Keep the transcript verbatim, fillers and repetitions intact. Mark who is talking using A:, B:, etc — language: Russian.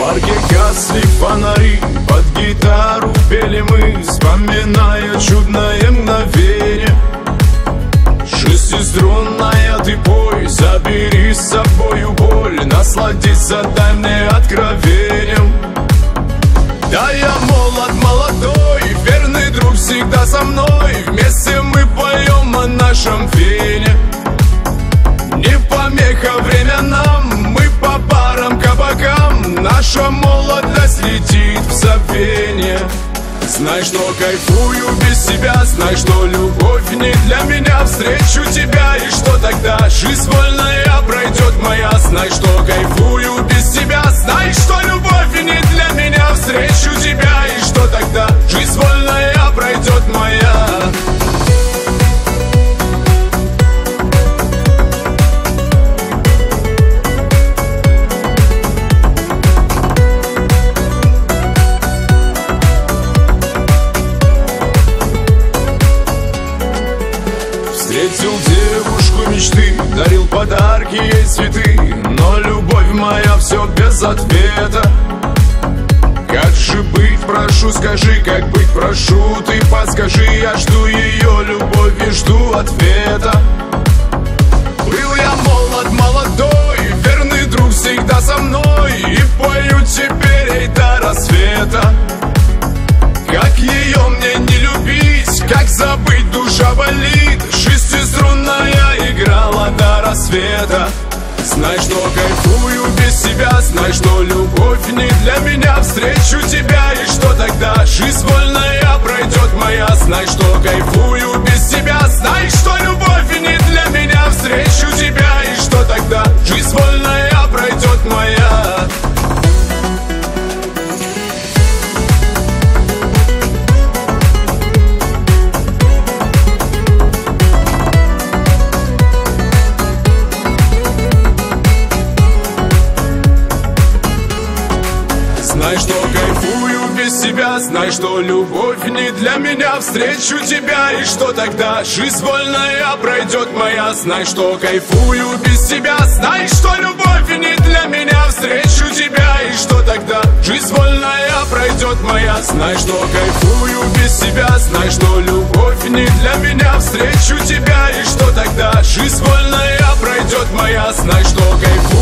A: парке гасли фонари, под гитару пели мы, вспоминая чудное мгновение. Шестиструнная ты пой, забери с собою боль, насладиться дай мне откровением. Да, я молод, молодой, верный друг всегда со мной, вместе мы поем о нашем вене. Не помеха время нам, мы по барам, кабакам, наша молодость летит в забвение. Знай, что кайфую без тебя, знай, что любовь не для меня. Встречу тебя, и что тогда жизнь вольная пройдет моя. Знай, что кайфую без тебя, знай, что любовь не для меня. Встречу тебя, и что тогда жизнь вольная пройдет моя. Встретил девушку мечты, дарил подарки ей цветы, но любовь моя все без ответа. Как же быть, прошу, скажи, как быть, прошу, ты подскажи. Я жду ее любовь и жду ответа. Был я молод, молодой, верный друг всегда со мной, и пою теперь ей до рассвета. Как ее мне не любить, как забыть, душа болит. Шестиструнная играла до рассвета. Знай, что кайфую без тебя, знай, что любовь не для меня. Встречу тебя, и что тогда жизнь вольная пройдет моя. Знай, что кайфую без тебя, знай, что любовь не для меня. Встречу тебя, и что тогда жизнь вольная пройдет моя. Знай, что кайфую без тебя, знай, что любовь не для меня. Встречу тебя, и что тогда жизнь вольная пройдет моя. Знай, что кайфую без тебя, знай, что любовь не для меня. Встречу тебя, и что тогда жизнь вольная пройдет моя. Знай, что кайфую без тебя, знай, что любовь не для меня. Встречу тебя, и что тогда жизнь вольная пройдет моя. Знай, что кайфую